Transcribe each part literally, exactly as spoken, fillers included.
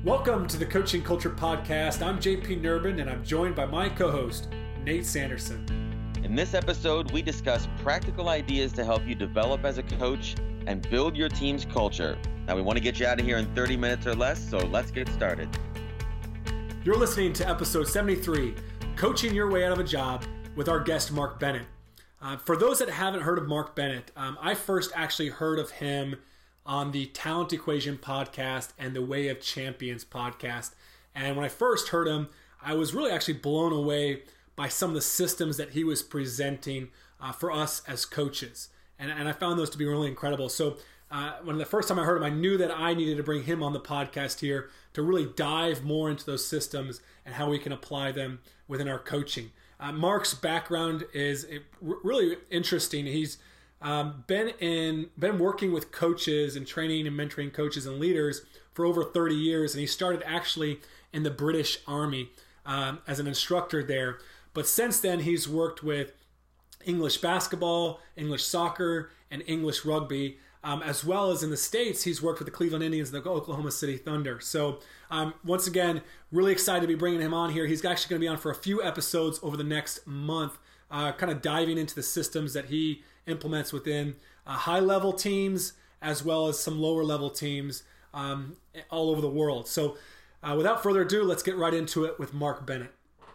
Welcome to the Coaching Culture Podcast. I'm J P Nurbin, and I'm joined by my co-host, Nate Sanderson. In this episode, we discuss practical ideas to help you develop as a coach and build your team's culture. Now, we want to get you out of here in thirty minutes or less, so let's get started. You're listening to episode seventy-three, Coaching Your Way Out of a Job, with our guest, Mark Bennett. Uh, for those that haven't heard of Mark Bennett, um, I first actually heard of him on the Talent Equation podcast and the Way of Champions podcast. And when I first heard him, I was really actually blown away by some of the systems that he was presenting uh, for us as coaches. And, and I found those to be really incredible. So uh, when the first time I heard him, I knew that I needed to bring him on the podcast here to really dive more into those systems and how we can apply them within our coaching. Uh, Mark's background is really interesting. He's Um, been in been working with coaches and training and mentoring coaches and leaders for over thirty years, and he started actually in the British Army um, as an instructor there. But since then, he's worked with English basketball, English soccer, and English rugby, um, as well as in the States, he's worked with the Cleveland Indians and the Oklahoma City Thunder. So um, once again, really excited to be bringing him on here. He's actually going to be on for a few episodes over the next month, uh, kind of diving into the systems that he implements within uh, high-level teams as well as some lower-level teams um, all over the world. So uh, without further ado, let's get right into it with Mark Bennett.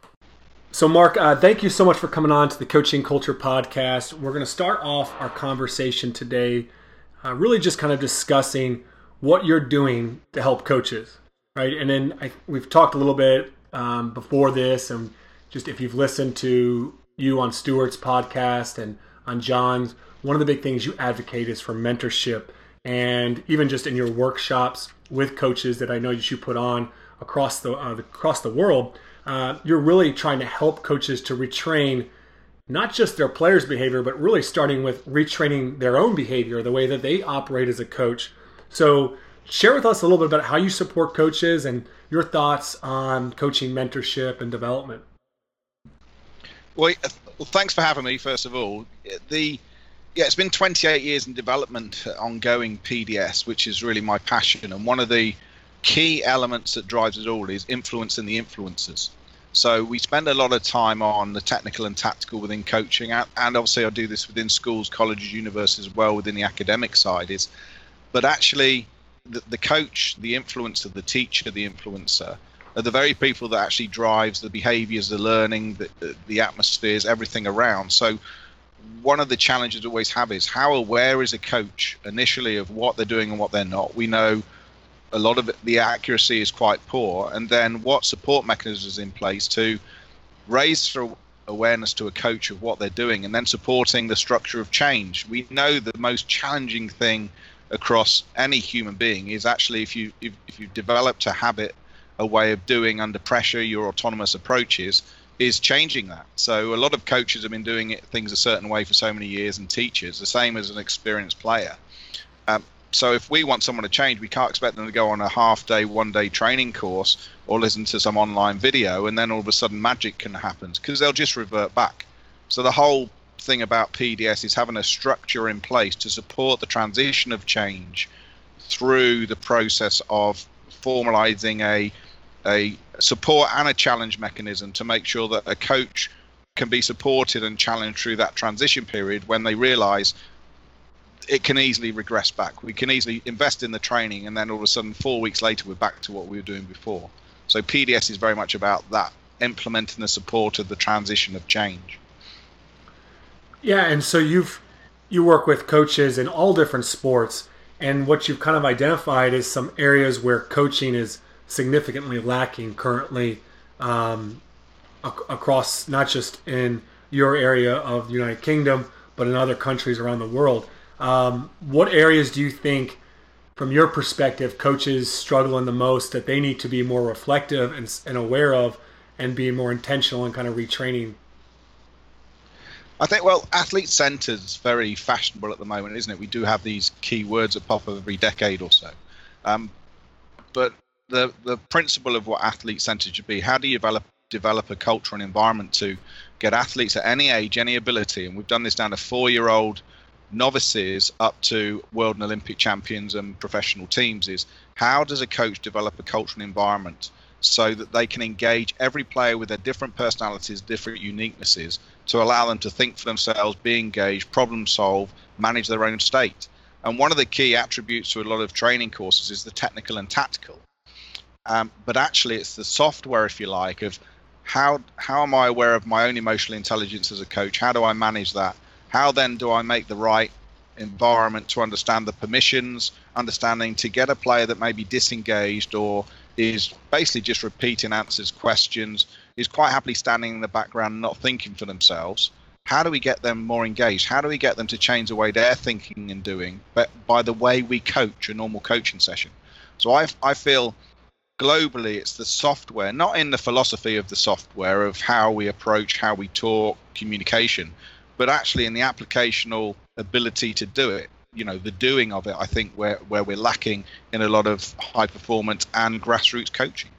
So Mark, uh, thank you so much for coming on to the Coaching Culture Podcast. We're going to start off our conversation today uh, really just kind of discussing what you're doing to help coaches, right? And then I, we've talked a little bit um, before this, and just if you've listened to you on Stuart's podcast and on John's, one of the big things you advocate is for mentorship, and even just in your workshops with coaches that I know that you put on across the, uh, the across the world, uh, you're really trying to help coaches to retrain not just their players' behavior, but really starting with retraining their own behavior, the way that they operate as a coach. So share with us a little bit about how you support coaches and your thoughts on coaching mentorship and development. Well, well, thanks for having me, first of all. The yeah, it's been twenty-eight years in development, uh, ongoing P D S, which is really my passion. And one of the key elements that drives it all is influencing the influencers. So we spend a lot of time on the technical and tactical within coaching, and, and obviously I do this within schools, colleges, universities as well, within the academic side. Is, but actually, the, the coach, the influencer, the teacher, the influencer, are the very people that actually drives the behaviors, the learning, the, the, the atmospheres, everything around. So one of the challenges we always have is how aware is a coach initially of what they're doing and what they're not. We know a lot of it, the accuracy is quite poor. And then what support mechanisms in place to raise for awareness to a coach of what they're doing, and then supporting the structure of change. We know the most challenging thing across any human being is actually if you if, if you've developed a habit, a way of doing under pressure, your autonomous approaches, is changing that. So a lot of coaches have been doing it, things a certain way for so many years, and teachers, the same as an experienced player. Um, so if we want someone to change, we can't expect them to go on a half day, one day training course or listen to some online video and then all of a sudden magic can happen, because they'll just revert back. So the whole thing about P D S is having a structure in place to support the transition of change through the process of formalizing a a support and a challenge mechanism to make sure that a coach can be supported and challenged through that transition period when they realize it can easily regress back. We can easily invest in the training and then all of a sudden four weeks later we're back to what we were doing before. So P D S is very much about that, implementing the support of the transition of change. Yeah, and so you've you work with coaches in all different sports, and what you've kind of identified is some areas where coaching is significantly lacking currently um, ac- across not just in your area of the United Kingdom, but in other countries around the world. Um, what areas do you think, from your perspective, coaches struggle in the most that they need to be more reflective and, and aware of and be more intentional in kind of retraining? I think, well, athlete-centered is very fashionable at the moment, isn't it? We do have these key words that pop up every decade or so. Um, but the the principle of what athlete-centered should be, how do you develop develop a culture and environment to get athletes at any age, any ability, and we've done this down to four-year-old novices up to world and Olympic champions and professional teams is, how does a coach develop a cultural environment so that they can engage every player with their different personalities, different uniquenesses, to allow them to think for themselves, be engaged, problem solve, manage their own state. And one of the key attributes to a lot of training courses is the technical and tactical. Um, but actually it's the software, if you like, of how how am I aware of my own emotional intelligence as a coach? How do I manage that? How then do I make the right environment to understand the permissions, understanding to get a player that may be disengaged or is basically just repeating answers, questions, is quite happily standing in the background and not thinking for themselves. How do we get them more engaged? How do we get them to change the way they're thinking and doing, but by the way we coach a normal coaching session? So I, I feel globally it's the software, not in the philosophy of the software of how we approach, how we talk, communication, but actually in the applicational ability to do it. You know, the doing of it, I think, where, where we're lacking in a lot of high performance and grassroots coaching.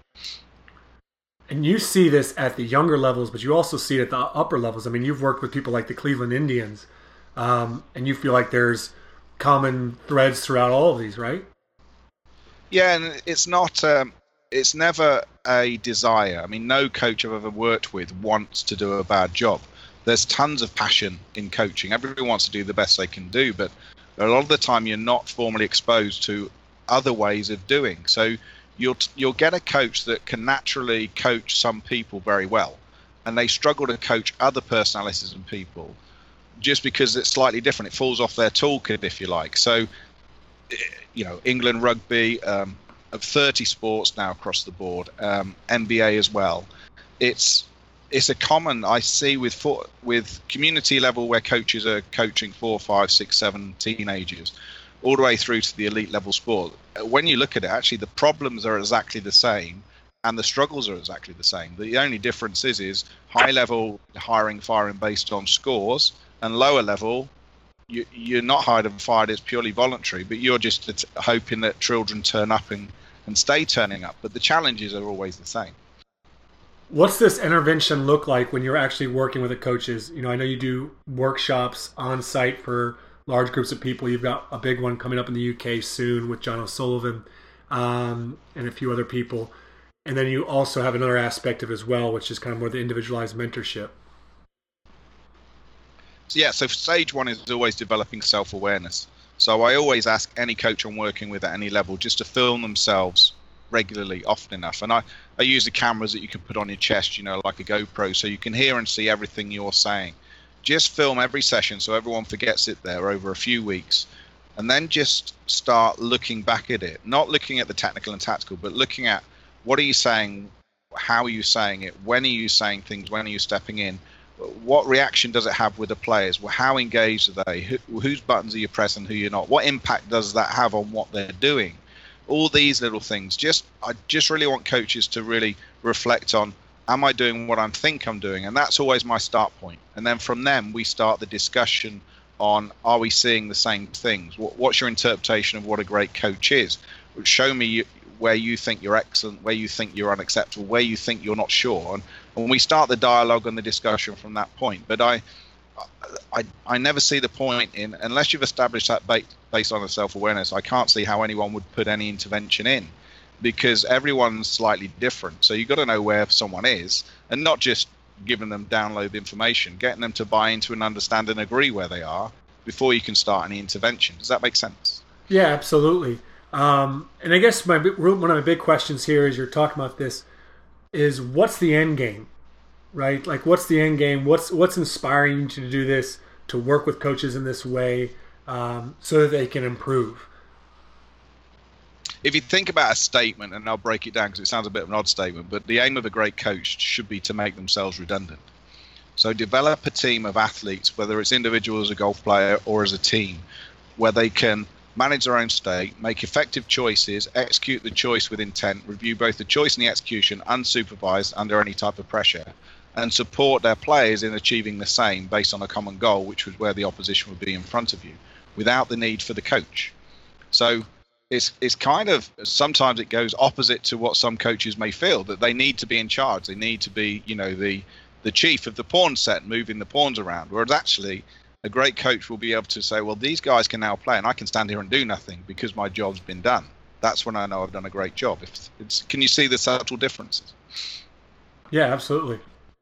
And you see this at the younger levels, but you also see it at the upper levels. I mean, you've worked with people like the Cleveland Indians, um, and you feel like there's common threads throughout all of these, right? Yeah, and it's not, um, it's never a desire. I mean, no coach I've ever worked with wants to do a bad job. There's tons of passion in coaching. Everyone wants to do the best they can do, but a lot of the time you're not formally exposed to other ways of doing. So you'll you'll get a coach that can naturally coach some people very well, and they struggle to coach other personalities and people just because it's slightly different. It falls off their toolkit, if you like. So, you know, England rugby, um, of thirty sports now across the board, um, N B A as well. It's it's a common I see with four, with community level where coaches are coaching four, five, six, seven teenagers, all the way through to the elite level sport. When you look at it, actually the problems are exactly the same and the struggles are exactly the same. The only difference is, is high level hiring, firing based on scores, and lower level, you, you're not hired and fired, it's purely voluntary, but you're just hoping that children turn up and, and stay turning up. But the challenges are always the same. What's this intervention look like when you're actually working with the coaches? You know, I know you do workshops on site for large groups of people. You've got a big one coming up in the U K soon with John O'Sullivan um, and a few other people. And then you also have another aspect of it as well, which is kind of more the individualized mentorship. So yeah, so stage one is always developing self-awareness. So I always ask any coach I'm working with at any level just to film themselves regularly, often enough. And I, I use the cameras that you can put on your chest, you know, like a GoPro, so you can hear and see everything you're saying. Just film every session so everyone forgets it there over a few weeks, and then just start looking back at it, not looking at the technical and tactical, but looking at what are you saying, how are you saying it, when are you saying things, when are you stepping in, what reaction does it have with the players, well, how engaged are they, Who, whose buttons are you pressing, who you're not, what impact does that have on what they're doing. All these little things. Just I just really want coaches to really reflect on, am I doing what I think I'm doing? And that's always my start point. And then from them, we start the discussion on, are we seeing the same things? What's your interpretation of what a great coach is? Show me where you think you're excellent, where you think you're unacceptable, where you think you're not sure. And when we start the dialogue and the discussion from that point. But I, I, I never see the point in, unless you've established that based on a self-awareness, I can't see how anyone would put any intervention in, because everyone's slightly different. So you've got to know where someone is, and not just giving them download information, getting them to buy into and understand and agree where they are before you can start any intervention. Does that make sense? Yeah, absolutely. Um, and I guess my one of my big questions here, as you're talking about this, is what's the end game, right? Like, what's the end game? What's what's inspiring you to do this, to work with coaches in this way, um, so that they can improve? If you think about a statement, and I'll break it down because it sounds a bit of an odd statement, but the aim of a great coach should be to make themselves redundant. So develop a team of athletes, whether it's individual as a golf player or as a team, where they can manage their own state, make effective choices, execute the choice with intent, review both the choice and the execution unsupervised under any type of pressure, and support their players in achieving the same based on a common goal, which was where the opposition would be in front of you, without the need for the coach. So it's it's kind of, sometimes it goes opposite to what some coaches may feel, that they need to be in charge. They need to be, you know, the the chief of the pawn set, moving the pawns around. Whereas actually, A great coach will be able to say, well, these guys can now play and I can stand here and do nothing because my job's been done. That's when I know I've done a great job. If it's, can you see the subtle differences? Yeah, absolutely.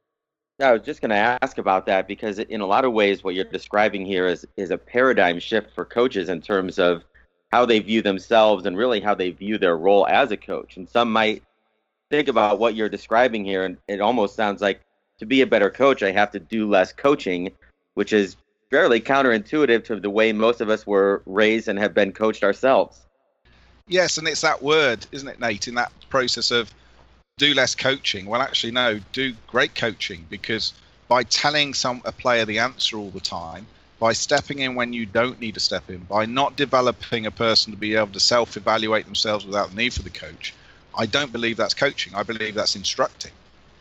I was just going to ask about that because in a lot of ways what you're describing here is, is a paradigm shift for coaches in terms of how they view themselves and really how they view their role as a coach. And some might think about what you're describing here, and it almost sounds like to be a better coach, I have to do less coaching, which is fairly counterintuitive to the way most of us were raised and have been coached ourselves. Yes, and it's that word, isn't it, Nate, in that process of do less coaching. Well, actually, no, do great coaching, because by telling some a player the answer all the time, by stepping in when you don't need to step in, by not developing a person to be able to self-evaluate themselves without the need for the coach, I don't believe that's coaching. I believe that's instructing.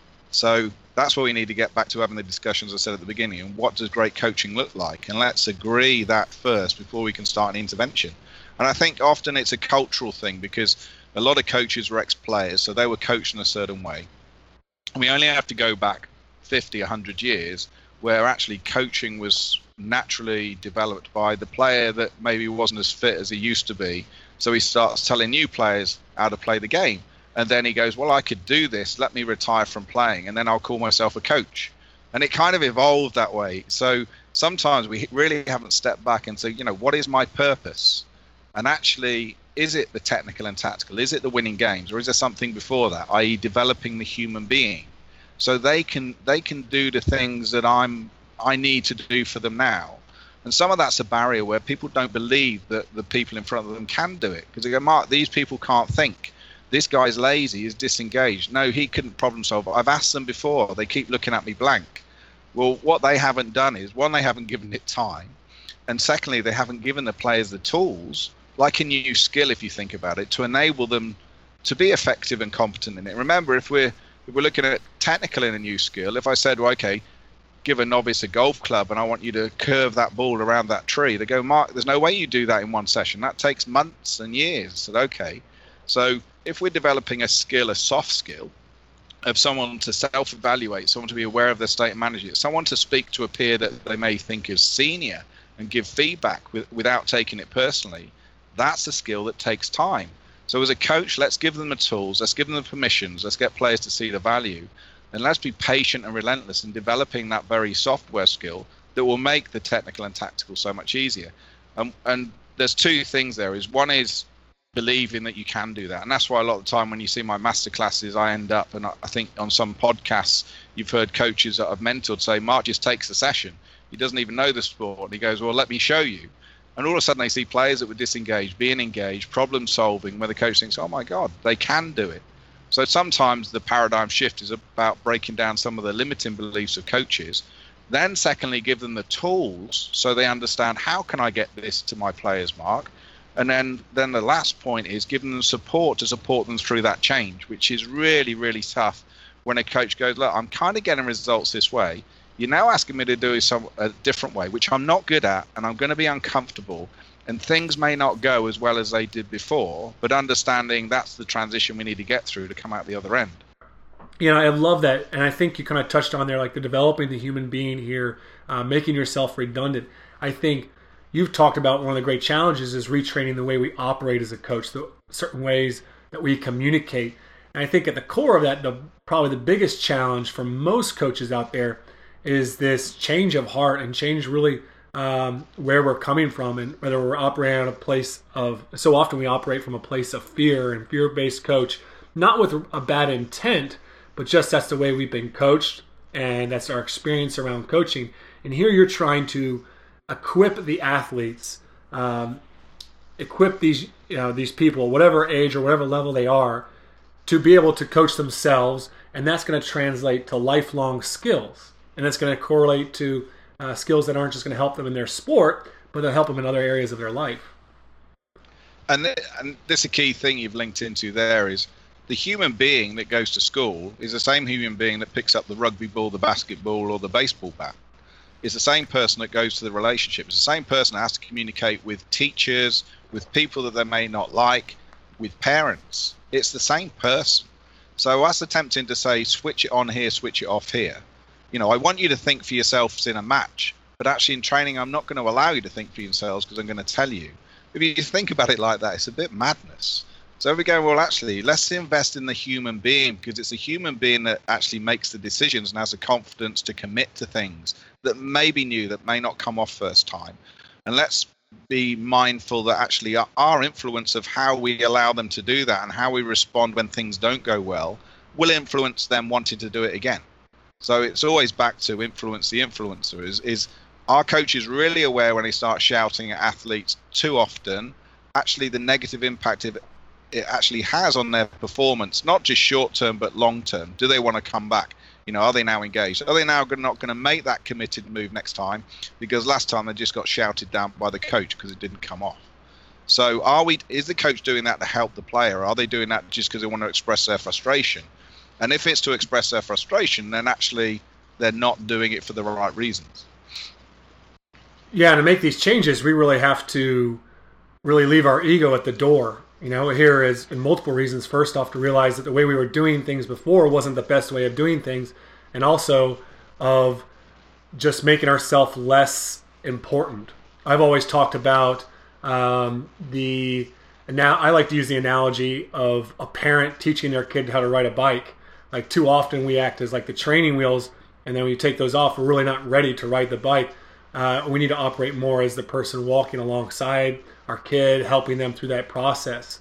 So that's where we need to get back to having the discussions I said at the beginning. And what does great coaching look like? And let's agree that first before we can start an intervention. And I think often it's a cultural thing, because a lot of coaches were ex-players, so they were coached in a certain way. And we only have to go back fifty, one hundred years where actually coaching was naturally developed by the player that maybe wasn't as fit as he used to be. So he starts telling new players how to play the game. And then he goes, well, I could do this. Let me retire from playing, and then I'll call myself a coach. And it kind of evolved that way. So sometimes we really haven't stepped back and said, you know, what is my purpose? And actually, is it the technical and tactical? Is it the winning games? Or is there something before that, that is developing the human being? So they can they can do the things that I'm I need to do for them now. And some of that's a barrier where people don't believe that the people in front of them can do it. Because they go, Mark, these people can't think. This guy's lazy, he's disengaged. No, he couldn't problem solve. I've asked them before. They keep looking at me blank. Well, what they haven't done is, one, they haven't given it time. And secondly, they haven't given the players the tools, like a new skill, if you think about it, to enable them to be effective and competent in it. Remember, if we're if we're looking at technical in a new skill, if I said, well, okay, give a novice a golf club and I want you to curve that ball around that tree, they go, Mark, there's no way you do that in one session. That takes months and years. I said, okay. So if we're developing a skill, a soft skill, of someone to self-evaluate, someone to be aware of their state and manage it, someone to speak to a peer that they may think is senior and give feedback with, without taking it personally, that's a skill that takes time. So as a coach, let's give them the tools, let's give them the permissions, let's get players to see the value, and let's be patient and relentless in developing that very software skill that will make the technical and tactical so much easier. Um, and there's two things there. Is one is believing that you can do that. And that's why a lot of the time when you see my master classes, I end up, and I think on some podcasts, you've heard coaches that I've mentored say, Mark just takes the session. He doesn't even know the sport. And he goes, well, let me show you. And all of a sudden they see players that were disengaged, being engaged, problem solving, where the coach thinks, oh my God, they can do it. So sometimes the paradigm shift is about breaking down some of the limiting beliefs of coaches. Then secondly, give them the tools so they understand, how can I get this to my players, Mark? And then, then the last point is giving them support to support them through that change, which is really, really tough when a coach goes, look, I'm kind of getting results this way. You're now asking me to do it some a different way, which I'm not good at, and I'm going to be uncomfortable. And things may not go as well as they did before, but understanding that's the transition we need to get through to come out the other end. You know, I love that. And I think you kind of touched on there, like the developing the human being here, uh, making yourself redundant. I think you've talked about one of the great challenges is retraining the way we operate as a coach, the certain ways that we communicate. And I think at the core of that, the, probably the biggest challenge for most coaches out there is this change of heart and change really um, where we're coming from, and whether we're operating out of a place of, so often we operate from a place of fear and fear-based coach, not with a bad intent, but just that's the way we've been coached and that's our experience around coaching. And here you're trying to equip the athletes, um, equip these you know these people, whatever age or whatever level they are, to be able to coach themselves, and that's going to translate to lifelong skills, and that's going to correlate to uh, skills that aren't just going to help them in their sport, but they'll help them in other areas of their life. And th- and this is a key thing you've linked into there is the human being that goes to school is the same human being that picks up the rugby ball, the basketball, or the baseball bat. It's the same person that goes to the relationship. It's the same person that has to communicate with teachers, with people that they may not like, with parents. It's the same person. So us attempting to say, switch it on here, switch it off here. You know, I want you to think for yourselves in a match. but actually in training, I'm not going to allow you to think for yourselves because I'm going to tell you. If you think about it like that, it's a bit madness. So we go, well, actually, let's invest in the human being, because it's a human being that actually makes the decisions and has the confidence to commit to things that may be new, that may not come off first time. And let's be mindful that actually our, our influence of how we allow them to do that and how we respond when things don't go well will influence them wanting to do it again. So it's always back to influence the influencer. Is, is our coaches really aware when they start shouting at athletes too often, actually the negative impact of it it actually has on their performance, not just short term but long term? Do they want to come back? You know, are they now engaged? Are they now not going to make that committed move next time because last time they just got shouted down by the coach because it didn't come off? So are we? Is the coach doing that to help the player? Or are they doing that just because they want to express their frustration? And if it's to express their frustration, then actually they're not doing it for the right reasons. Yeah, to make these changes, we really have to really leave our ego at the door. You know, here is in multiple reasons. First off, to realize that the way we were doing things before wasn't the best way of doing things, and also of just making ourselves less important. I've always talked about um, the, now I like to use the analogy of a parent teaching their kid how to ride a bike. Like too often we act as like the training wheels, and then when you take those off, we're really not ready to ride the bike. Uh, we need to operate more as the person walking alongside our kid, helping them through that process.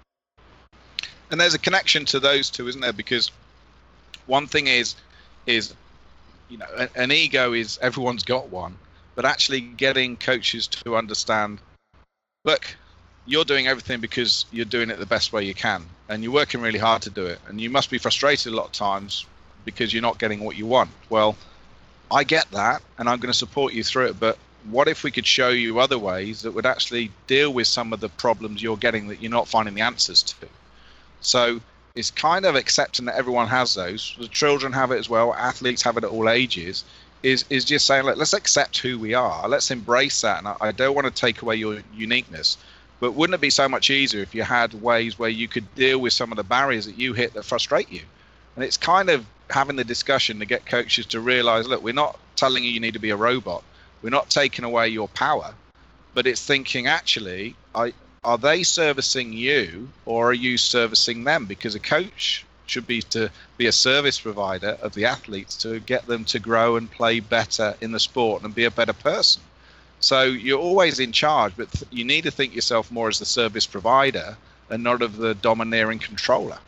And there's a connection to those two, isn't there? Because one thing is, is you know, an, an ego is everyone's got one, but actually getting coaches to understand, look, you're doing everything because you're doing it the best way you can, and you're working really hard to do it, and you must be frustrated a lot of times because you're not getting what you want. Well, I get that, and I'm going to support you through it, but what if we could show you other ways that would actually deal with some of the problems you're getting that you're not finding the answers to? So it's kind of accepting that everyone has those. The children have it as well. Athletes have it at all ages. Is is just saying, look, let's accept who we are. Let's embrace that. And I, I don't want to take away your uniqueness. But wouldn't it be so much easier if you had ways where you could deal with some of the barriers that you hit that frustrate you? And it's kind of having the discussion to get coaches to realize, look, we're not telling you you need to be a robot. We're not taking away your power, but it's thinking, actually, I, are they servicing you or are you servicing them? Because a coach should be to be a service provider of the athletes to get them to grow and play better in the sport and be a better person. So you're always in charge, but th- you need to think yourself more as the service provider and not of the domineering controller.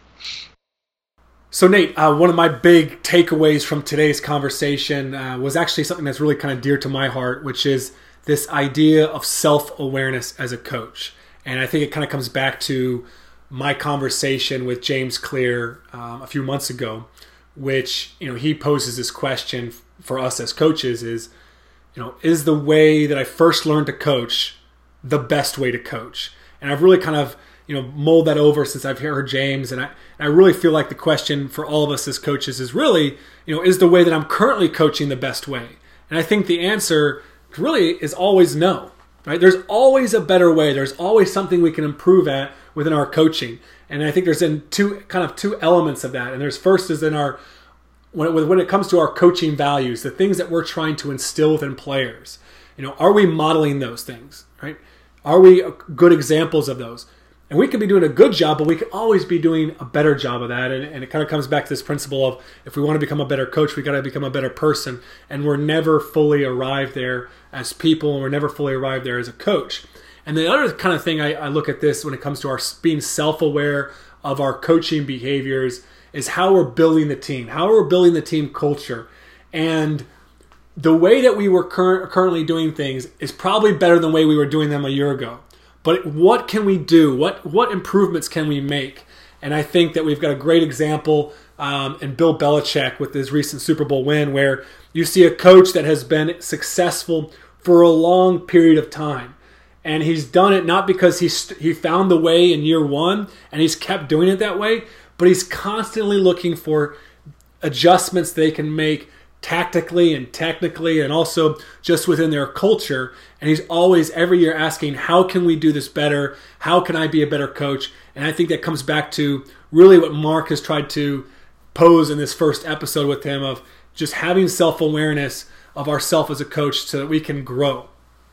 So Nate, uh, one of my big takeaways from today's conversation uh, was actually something that's really kind of dear to my heart, which is this idea of self-awareness as a coach. And I think it kind of comes back to my conversation with James Clear um, a few months ago, which, you know, he poses this question for us as coaches is, you know, is the way that I first learned to coach the best way to coach? And I've really kind of, you know, mulled that over since I've heard James, and I, and I really feel like the question for all of us as coaches is really, you know, is the way that I'm currently coaching the best way? And I think the answer really is always no, right? There's always a better way. There's always something we can improve at within our coaching. And I think there's in two kind of two elements of that. And there's first is in our, when it, when it comes to our coaching values, the things that we're trying to instill within players, you know, are we modeling those things, right? Are we good examples of those? And we could be doing a good job, but we could always be doing a better job of that. And, and it kind of comes back to this principle of if we want to become a better coach, we got to become a better person. And we're never fully arrived there as people, and we're never fully arrived there as a coach. And the other kind of thing I, I look at this when it comes to our being self-aware of our coaching behaviors is how we're building the team, how we're building the team culture. And the way that we were cur- currently doing things is probably better than the way we were doing them a year ago. But what can we do? What what improvements can we make? And I think that we've got a great example um, in Bill Belichick with his recent Super Bowl win, where you see a coach that has been successful for a long period of time. And he's done it not because he st- he found the way in year one and he's kept doing it that way, but he's constantly looking for adjustments they can make tactically and technically and also just within their culture. And he's always every year asking, how can we do this better? How can I be a better coach? And I think that comes back to really what Mark has tried to pose in this first episode with him of just having self-awareness of ourselves as a coach so that we can grow?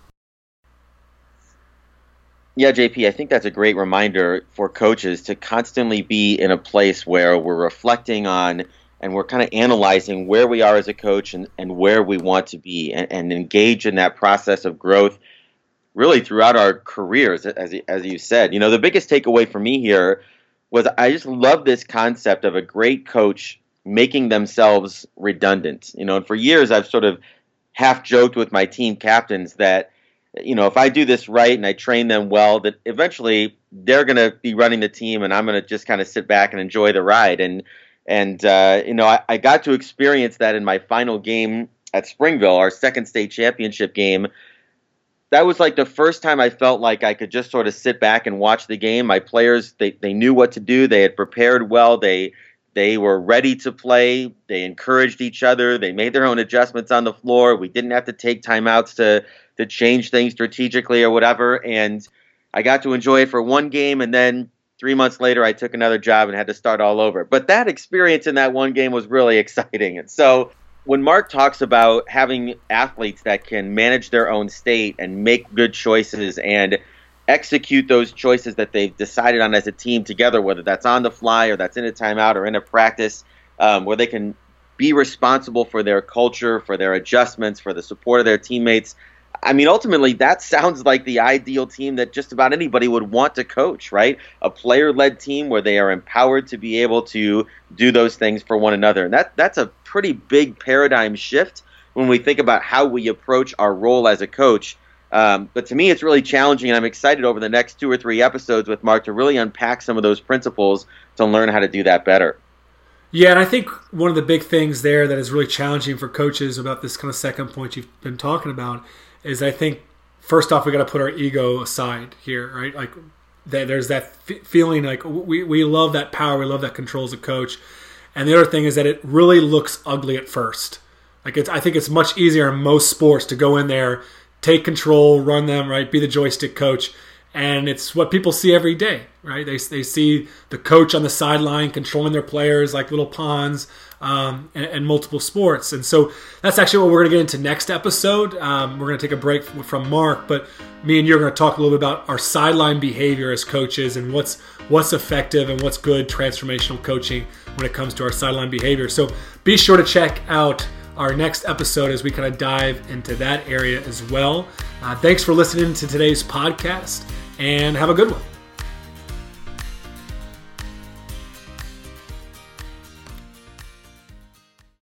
Yeah, J P, I think that's a great reminder for coaches to constantly be in a place where we're reflecting on and we're kind of analyzing where we are as a coach and, and where we want to be, and, and engage in that process of growth really throughout our careers, as, as you said. You know, the biggest takeaway for me here was I just love this concept of a great coach making themselves redundant. You know, and for years I've sort of half joked with my team captains that, you know, if I do this right and I train them well, that eventually they're going to be running the team and I'm going to just kind of sit back and enjoy the ride. And, and uh, you know, I, I got to experience that in my final game at Springville, our second state championship game. That was like the first time I felt like I could just sort of sit back and watch the game. My players, they, they knew what to do. They had prepared well. They they were ready to play. They encouraged each other. They made their own adjustments on the floor. We didn't have to take timeouts to to change things strategically or whatever. And I got to enjoy it for one game, and then three months later I took another job and had to start all over. But that experience in that one game was really exciting. And so when Mark talks about having athletes that can manage their own state and make good choices and execute those choices that they've decided on as a team together, whether that's on the fly or that's in a timeout or in a practice, um, where they can be responsible for their culture, for their adjustments, for the support of their teammates. I mean, ultimately, that sounds like the ideal team that just about anybody would want to coach, right? A player-led team where they are empowered to be able to do those things for one another. And that that's a pretty big paradigm shift when we think about how we approach our role as a coach. Um, but to me, it's really challenging, and I'm excited over the next two or three episodes with Mark to really unpack some of those principles to learn how to do that better. Yeah, and I think one of the big things there that is really challenging for coaches about this kind of second point you've been talking about is I think, first off, we got to put our ego aside here, right? Like, that there's that f- feeling like we, we love that power, we love that control as a coach. And the other thing is that it really looks ugly at first. Like, it's, I think it's much easier in most sports to go in there, take control, run them, right? Be the joystick coach. And it's what people see every day, right? They they see the coach on the sideline controlling their players like little pawns, um, and, and multiple sports. And so that's actually what we're going to get into next episode. Um, we're going to take a break from Mark, but me and you are going to talk a little bit about our sideline behavior as coaches and what's what's effective and what's good transformational coaching when it comes to our sideline behavior. So be sure to check out our next episode as we kind of dive into that area as well. Uh, thanks for listening to today's podcast, and have a good one.